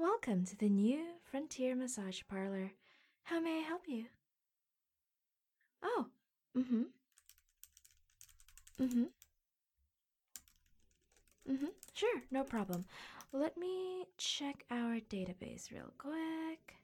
Welcome to the new Frontier Massage Parlor. How may I help you? Oh, mm-hmm, mm-hmm, mm-hmm. Sure, no problem. Let me check our database real quick.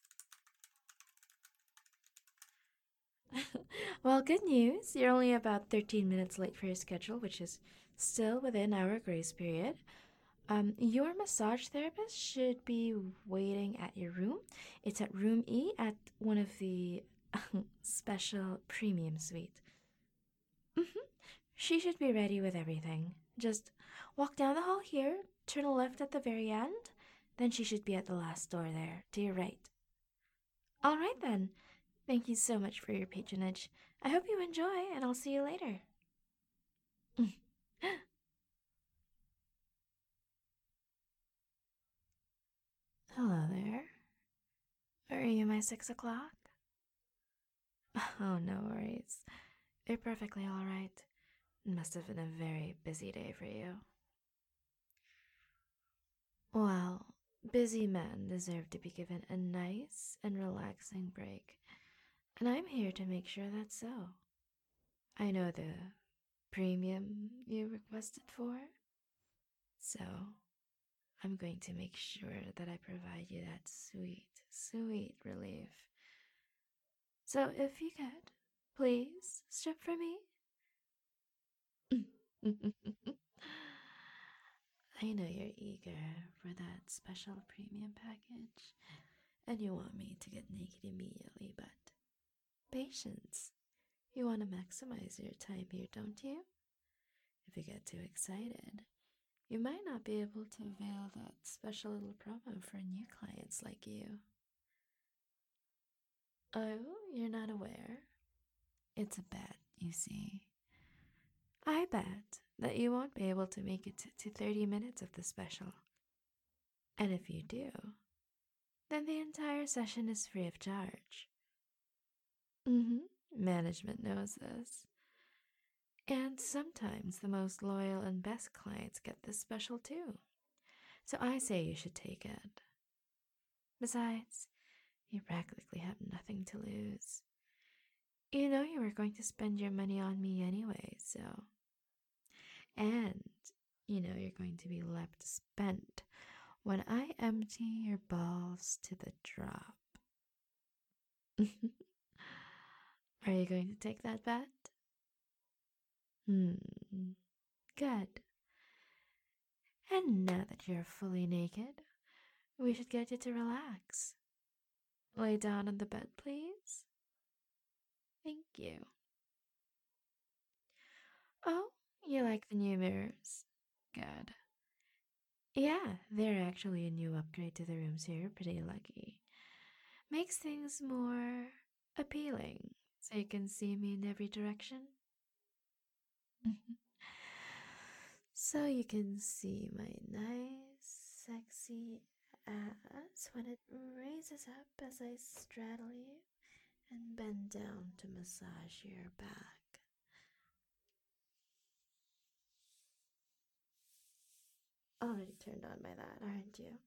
Well, good news. You're only about 13 minutes late for your schedule, which is still within our grace period. Your massage therapist should be waiting at your room. It's at room E at one of the special premium suite. Mm-hmm. She should be ready with everything. Just walk down the hall here, turn left at the very end, then she should be at the last door there, to your right. All right then. Thank you so much for your patronage. I hope you enjoy, and I'll see you later. Hello there. Are you my 6 o'clock? Oh, no worries. You're perfectly all right. It must have been a very busy day for you. Well, busy men deserve to be given a nice and relaxing break, and I'm here to make sure that's so. I know the premium you requested for, so I'm going to make sure that I provide you that sweet, sweet relief. So if you could, please strip for me. I know you're eager for that special premium package, and you want me to get naked immediately, but patience. You want to maximize your time here, don't you? If you get too excited, you might not be able to avail that special little promo for new clients like you. Oh, you're not aware? It's a bet, you see. I bet that you won't be able to make it to 30 minutes of the special. And if you do, then the entire session is free of charge. Management knows this. And sometimes the most loyal and best clients get this special too. So I say you should take it. Besides, you practically have nothing to lose. You know you were going to spend your money on me anyway, so. And you know you're going to be left spent when I empty your balls to the drop. Are you going to take that bet? Good. And now that you're fully naked, we should get you to relax. Lay down on the bed, please. Thank you. Oh, you like the new mirrors? Good. Yeah, they're actually a new upgrade to the rooms here. Pretty lucky. Makes things more appealing, so you can see me in every direction. So you can see my nice, sexy ass when it raises up as I straddle you and bend down to massage your back. Already turned on by that, aren't you?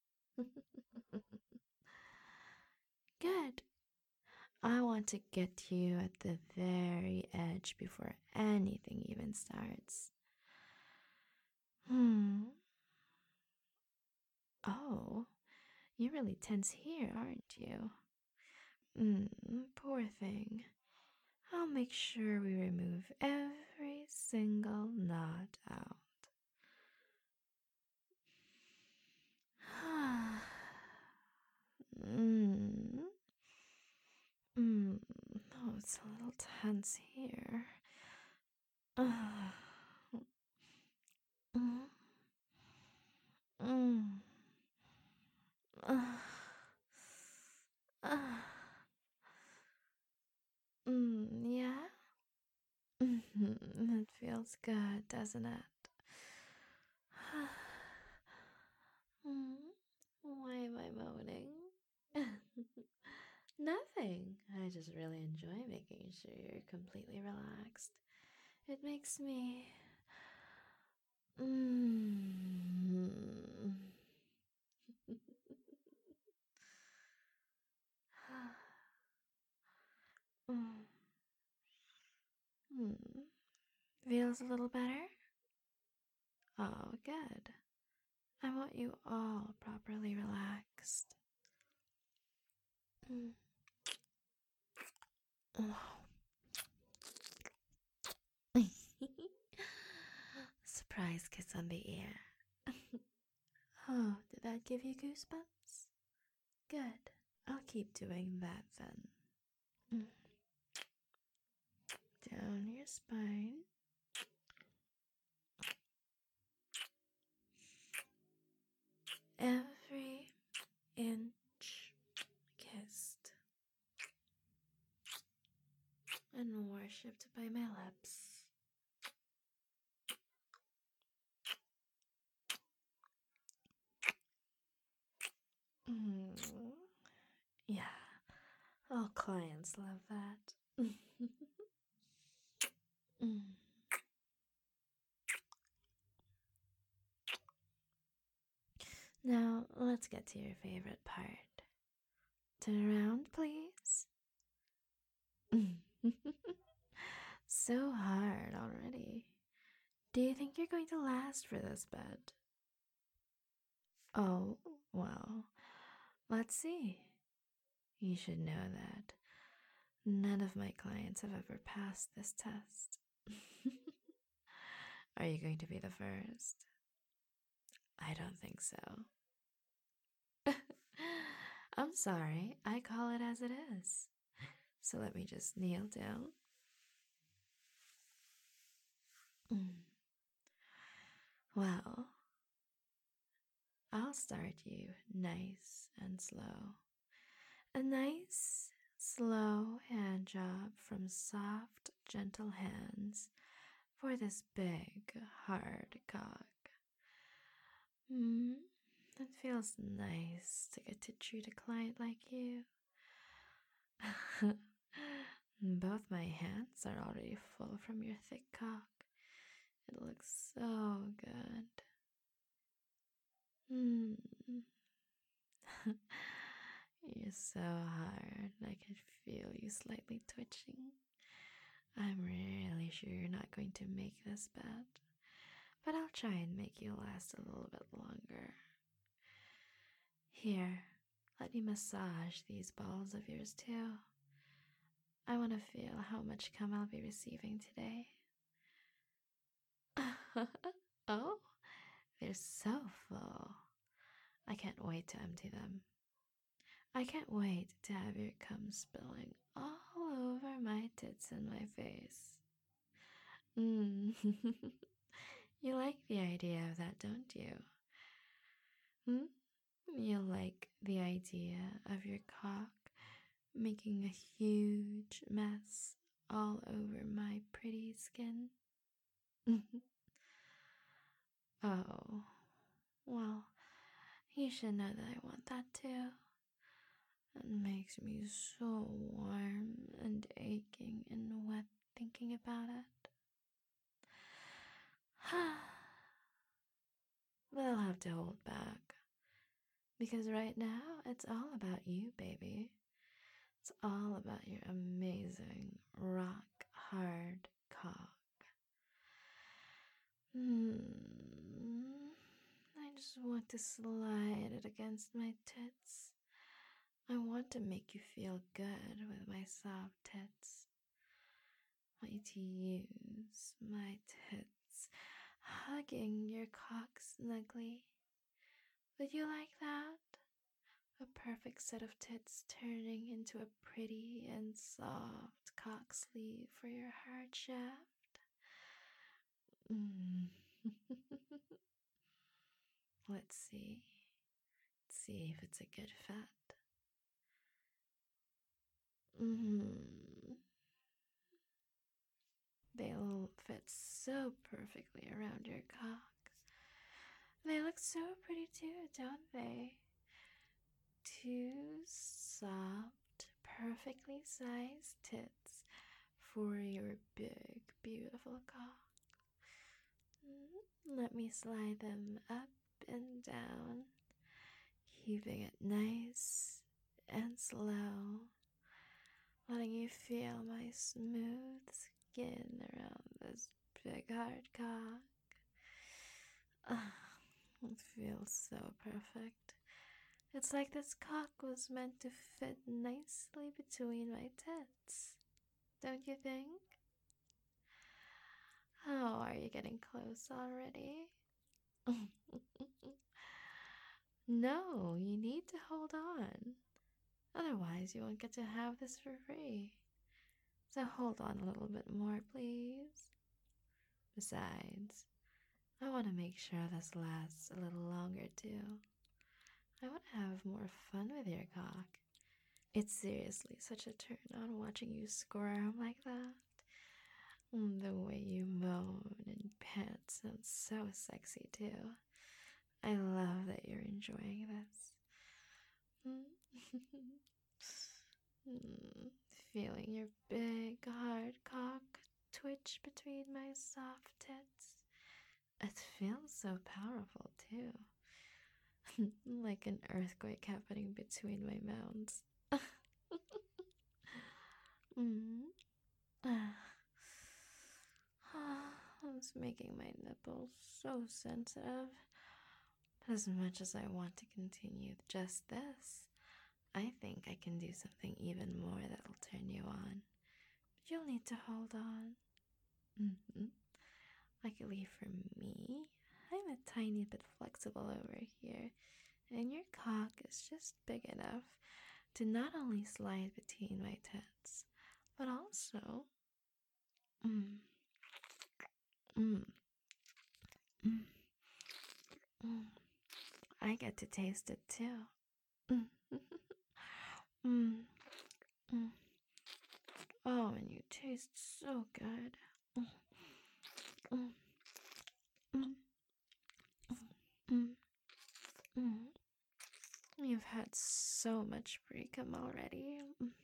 Good. I want to get to you at the very edge before anything even starts. Oh, you're really tense here, aren't you? Poor thing. I'll make sure we remove every single knot out. mm. Oh, it's a little tense here. Mm. Mm. Yeah? It feels good, doesn't it? Mm, why am I moaning? Nothing. I just really enjoy making sure you're completely relaxed. It makes me. Mm. Feels a little better? Oh, good. I want you all properly relaxed. Mm. Oh. Surprise kiss on the ear. Oh, did that give you goosebumps? Good. I'll keep doing that then. Mm. Down your spine. Every inch kissed and worshipped by my lips. Mm. Yeah, all clients love that. Mm. Now, let's get to your favorite part. Turn around, please. So hard already. Do you think you're going to last for this bed? Oh, well, let's see. You should know that none of my clients have ever passed this test. Are you going to be the first? I don't think so. I'm sorry, I call it as it is. So let me just kneel down. Well, I'll start you nice and slow. A nice, slow hand job from soft, gentle hands for this big, hard cock. It feels nice to get to treat a client like you. Both my hands are already full from your thick cock. It looks so good. You're so hard, I can feel you slightly twitching. I'm really sure you're not going to make this bad, but I'll try and make you last a little bit longer. Here, let me massage these balls of yours too. I want to feel how much cum I'll be receiving today. Oh, they're so full. I can't wait to empty them. I can't wait to have your cum spilling all over my tits and my face. You like the idea of that, don't you? You like the idea of your cock making a huge mess all over my pretty skin? Oh, well, you should know that I want that too. It makes me so warm and aching and wet thinking about it. But I'll have to hold back. Because right now, it's all about you, baby. It's all about your amazing, rock hard cock. I just want to slide it against my tits. I want to make you feel good with my soft tits. I want you to use my tits, hugging your cock snugly. Would you like that? A perfect set of tits turning into a pretty and soft cock sleeve for your hard shaft. Let's see. Let's see if it's a good fit. They'll fit so perfectly around your cock. They look so pretty too, don't they? Two soft, perfectly sized tits for your big, beautiful cock. Let me slide them up and down, keeping it nice and slow, letting you feel my smooth skin around this big hard cock. Ah, it feels so perfect. It's like this cock was meant to fit nicely between my tits. Don't you think? Oh, are you getting close already? No, you need to hold on. Otherwise, you won't get to have this for free. So hold on a little bit more, please. Besides, I want to make sure this lasts a little longer, too. I want to have more fun with your cock. It's seriously such a turn on watching you squirm like that. The way you moan and pant sounds so sexy, too. I love that you're enjoying this. Feeling your big, hard cock twitch between my soft tits. It feels so powerful, too. Like an earthquake happening between my mounds. It's making my nipples so sensitive. As much as I want to continue just this, I think I can do something even more that'll turn you on. But you'll need to hold on. Luckily for me, I'm a tiny bit flexible over here, and your cock is just big enough to not only slide between my tits, but also mm, mm, mm, mm, I get to taste it too. Mm, mm, mm. Oh, and you taste so good. Mm, mm, mm, mm. You've had so much pre-cum already.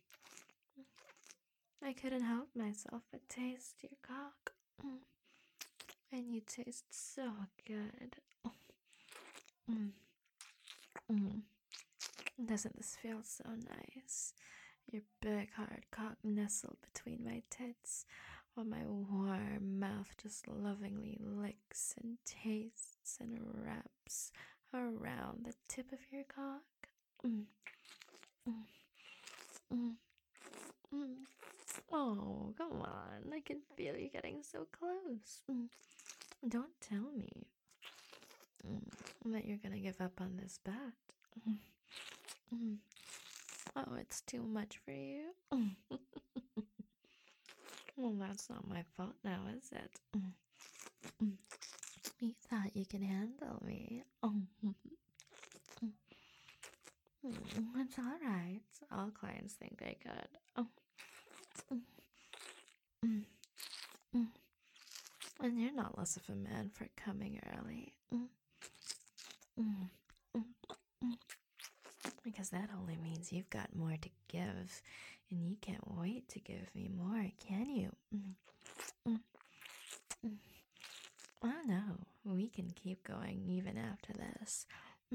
I couldn't help myself but taste your cock. And you taste so good. Mm, mm. Doesn't this feel so nice? Your big hard cock nestled between my tits, while my warm mouth just lovingly licks and tastes and wraps around the tip of your cock. Mm, mm, mm, mm. Oh, come on. I can feel you getting so close. Don't tell me that you're gonna give up on this bet. Mm. Oh, it's too much for you. Well, that's not my fault now, is it? You thought you could handle me. It's alright. All clients think they could. And you're not less of a man for coming early. Because that only means you've got more to give, and you can't wait to give me more, can you? Oh no, we can keep going even after this.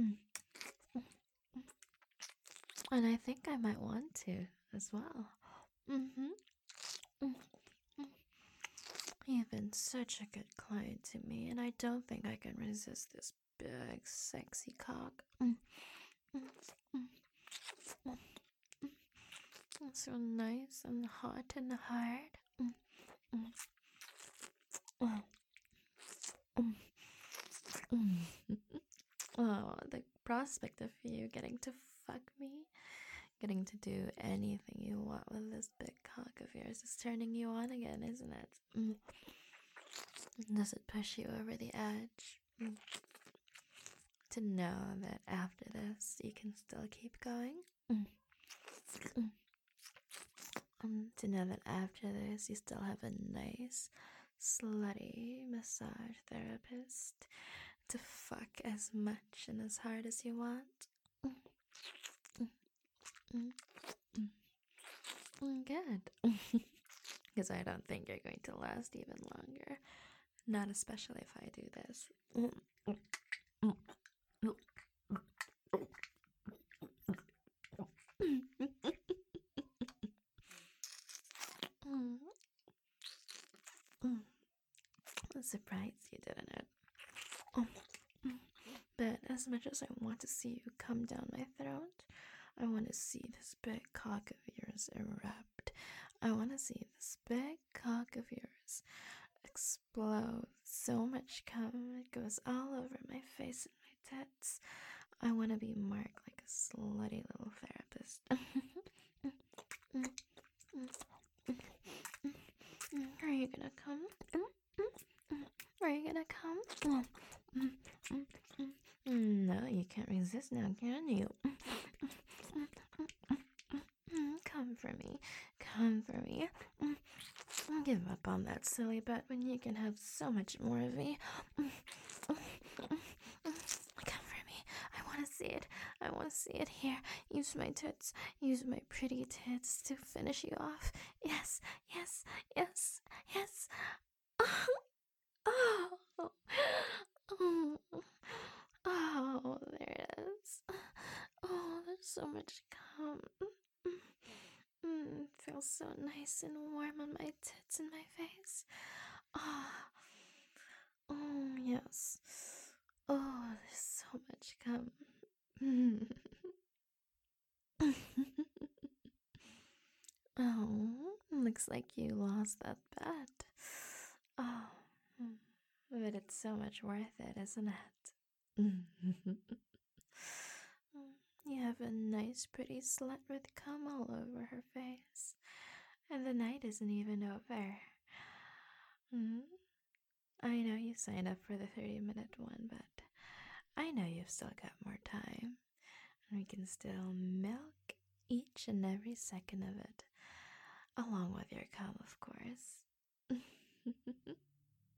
And I think I might want to as well. You've been such a good client to me, and I don't think I can resist this big, sexy cock. It's so nice and hot and hard. Oh, the prospect of you getting to fuck me, getting to do anything you want with this big cock of yours is turning you on again, isn't it? Does it push you over the edge? To know that after this you can still keep going? To know that after this you still have a nice, slutty massage therapist to fuck as much and as hard as you want? Good. Because I don't think you're going to last even longer. Not especially if I do this. But as much as I want to see you come down my throat, I want to see this big cock of yours erupt. I want to see this big cock of yours explode. So much cum, it goes all over my face and my tits. I want to be marked like a slutty little therapist. Are you gonna come? Are you gonna come? No, you can't resist now, can you? Come for me. Come for me. Give up on that silly butt when you can have so much more of me. Come for me. I want to see it. I want to see it here. Use my tits. Use my pretty tits to finish you off. Yes, yes, yes, yes. Oh, oh, oh, there it is. Oh, there's so much cum. It feels so nice and warm on my tits and my face. Ah, oh, yes. Oh, there's so much cum. Oh, looks like you lost that bet. Oh, but it's so much worth it, isn't it? You have a nice, pretty slut with cum all over her face, and the night isn't even over. I know you signed up for the 30-minute one, but I know you've still got more time, and we can still milk each and every second of it, along with your cum, of